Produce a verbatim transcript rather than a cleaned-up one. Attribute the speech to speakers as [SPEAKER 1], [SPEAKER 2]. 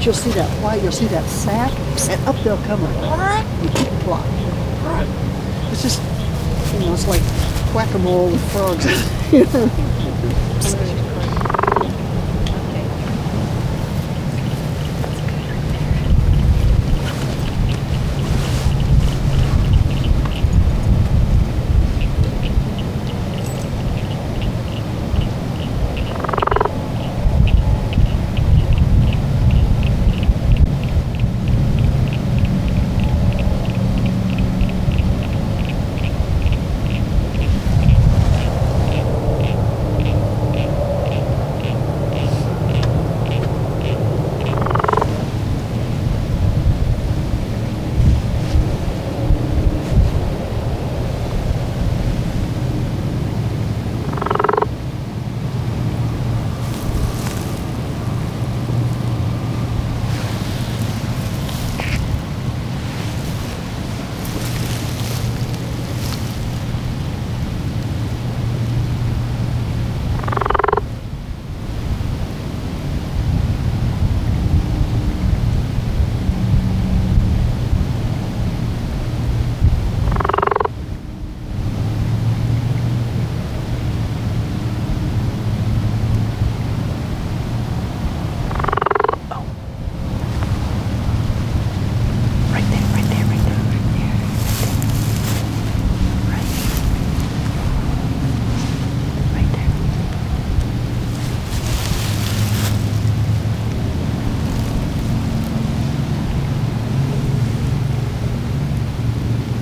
[SPEAKER 1] you'll see that white, you'll see that sap, and up they'll come. Like, you keep it blocked. It's just, you know, it's like whack-a-mole with frogs.